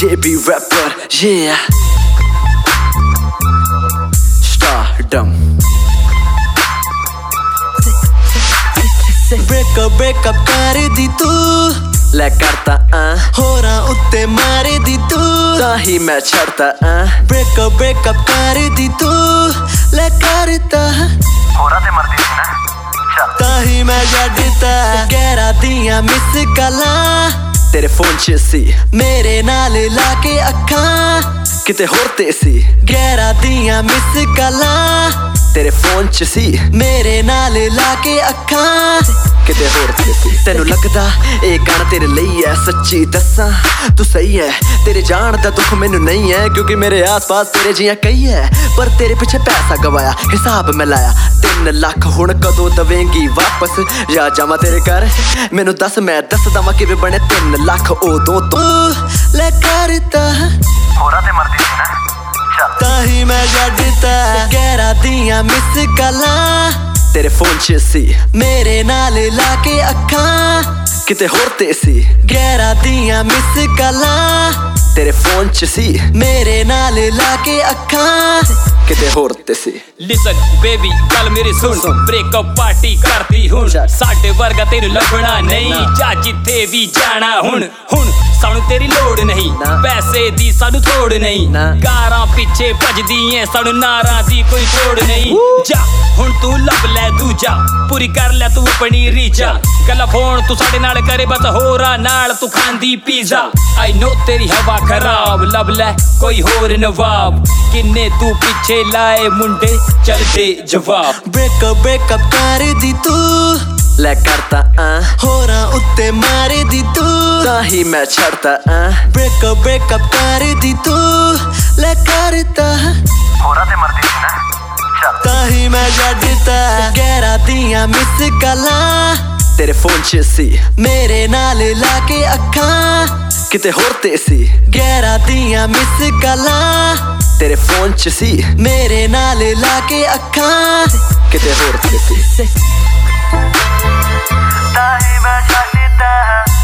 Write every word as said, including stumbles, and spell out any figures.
J B rapper, yeah. Stardom. Break up, break up कर दी तू ਲੈ ਕਰਤਾ ਆ ਹੋਰਾਂ ਉੱਤੇ ਮਾਰੇ ਦੀ ਤੂੰ ਤਾਂ ਹੀ ਮੈਂ ਛੱਡਤਾ ਆ Break up, break up ਕਰ ਦੀ ਤੂੰ ਲੈ ਕਰਤਾ ਹੋਰਾਂ ਤੇ ਮਰਦੀ ਸੀ ਨਾ ਤਾਂ ਹੀ ਮੈਂ ਛੱਡਤਾ ਗੈਰਾਂ ਦੀਆਂ ਮਿਸ ਕਾਲਾਂ ਤੇਰੇ ਫੋਨ 'ਚ ਸੀ ਮੇਰੇ ਨਾਲ ਲਾ ਕੇ ਅੱਖਾਂ ਕਿਤੇ ਹੋਰ ਤੇ ਸੀ ਗੈਰਾਂ ਦੀਆਂ ਮਿਸ ਕਾਲਾਂ ਤੇਰੇ ਫੋਨ 'ਚ ਸੀ ਮੇਰੇ ਨਾਲ ਲਾ ਕੇ ਅੱਖਾਂ ਕਿਤੇ ਹੋਰ ਤੇ ਸੀ ਤੈਨੂੰ ਲੱਗਦਾ ਇਹ ਗਾਣਾ ਤੇਰੇ ਲਈ ਹੈ ਸੱਚੀ ਦੱਸਾਂ ਤੂੰ ਸਹੀ ਹੈ ਤੇਰੇ ਜਾਣ ਦਾ ਦੁੱਖ ਮੈਨੂੰ ਨਹੀਂ ਹੈ ਕਿਉਂਕਿ ਮੇਰੇ ਆਸ-ਪਾਸ ਤੇਰੇ ਜੀਆਂ ਕਈ ਹੈ ਪਰ ਤੇਰੇ ਪਿੱਛੇ ਪੈਸਾ ਗਵਾਇਆ ਹਿਸਾਬ ਮੈਂ ਲਾਇਆ ਤਿੰਨ ਲੱਖ ਹੁਣ ਕਦੋਂ ਦਵੇਂਗੀ ਵਾਪਸ ਜਾਂ ਜਾਵਾਂ ਤੇਰੇ ਘਰ ਮੈਨੂੰ ਦੱਸ ਮੈਂ ਦੱਸ ਦਵਾਂ ਕਿਵੇਂ ਬਣੇ ਤਿੰਨ ਲੱਖ ਉਦੋਂ ਤੋਂ ਲੈ ਕਰਤਾ ਹੋਰਾਂ ਤੇ ਮਰਦੀ ਸੀ ਨਾ ਤਾਂ ਹੀ ਮੈਂ ਛੱਡਤਾ ਗੈਰਾਂ ਦੀਆਂ ਮਿਸ ਕਾਲਾਂ ਤੇਰੇ ਫੋਨ 'ਚ ਸੀ ਮੇਰੇ ਨਾਲ ਲਾ ਕੇ ਅੱਖਾਂ ਕਿਤੇ ਹੋਰ ਤੇ ਸੀ ਗੈਰਾਂ ਦੀਆਂ ਮਿਸ ਕਾਲਾਂ ਤੇਰੇ ਫੋਨ 'ਚ ਸੀ ਮੇਰੇ ਨਾਲ ਲਾ ਕੇ ਅੱਖਾਂ ਕਿਤੇ ਹੋਰ ਤੇ ਸੀ Listen baby ਗੱਲ ਮੇਰੀ ਸੁਣ ਬ੍ਰੇਕਅਪ ਪਾਰਟੀ ਕਰਦੀ ਹੁਣ ਸਾਡੇ ਵਰਗਾ ਤੈਨੂੰ ਲੱਭਣਾ ਨਹੀਂ ਜਾ ਜਿੱਥੇ ਵੀ ਜਾਣਾ ਹੁਣ ਹੁਣ ਸਾਨੂੰ ਤੇਰੀ ਲੋੜ ਨਹੀਂ ਪੈਸੇ ਦੀ ਸਾਨੂੰ ਥੋੜ ਨਹੀਂ ਕਾਰਾਂ ਪਿੱਛੇ ਭੱਜਦੀ ਐ ਸਾਨੂੰ ਨਾਰਾਂ ਦੀ ਕੋਈ ਤੋੜ ਨਹੀਂ ਜਾ ਹੁਣ ਤੂੰ ਲੱਭ ਲੈ ਦੂਜਾ ਪੂਰੀ ਕਰ ਲੈ ਤੂੰ ਆਪਣੀ ਰੀਚਾ ਗੱਲਾਂ ਫੋਨ ਤੂੰ ਸਾਡੇ ਨਾਲ ਕਰੇ ਬਸ ਹੋਰਾਂ ਨਾਲ ਤੂੰ ਖਾਂਦੀ ਪੀਜ਼ਾ ਆਈ ਨੋ ਤੇਰੀ ਹਵਾ ਖਰਾਬ ਲੱਭ ਲੈ ਕੋਈ ਹੋਰ ਨਵਾਬ ਕਿੰਨੇ ਤੂੰ ਪਿੱਛੇ ਲਾਏ ਮੁੰਡੇ ਚੱਲਦੇ ਜਵਾਬ Break up, break up ਕਰ ਦੀ ਤੂੰ ਲੈ ਕਰਤਾ ਆ ਹੋਰਾਂ ਉੱਤੇ ਮਾਰੇ ਦੀ ਤੂੰ ਤਾਂ ਹੀ ਮੈਂ ਛੱਡਤਾ ਆ Break up, break up ਕਰ ਦੀ ਤੂੰ ਲੈ ਕਰਤਾ ਹੋਰਾਂ ਤੇ ਮਰਦੀ ਸੀ ਨਾ ਤਾਂ ਹੀ ਮੈਂ ਛੱਡਤਾ ਗੈਰਾਂ ਦੀਆਂ ਮਿਸ ਕਾਲਾਂ ਤੇਰੇ ਫੋਨ 'ਚ ਸੀ ਮੇਰੇ ਨਾਲ ਲਾ ਕੇ ਅੱਖਾਂ ਕਿਤੇ ਹੋਰ ਤੇ ਸੀ ਗੈਰਾਂ ਦੀਆਂ ਮਿਸ ਕਾਲਾਂ ਤੇਰੇ ਫੋਨ 'ਚ ਸੀ ਮੇਰੇ ਨਾਲ ਲਾ ਕੇ ਅੱਖਾਂ ਕਿਤੇ ਹੋਰ ਤੇ ਸੀ ਤਾਂ ਹੀ ਮੈਂ ਛੱਡਤਾ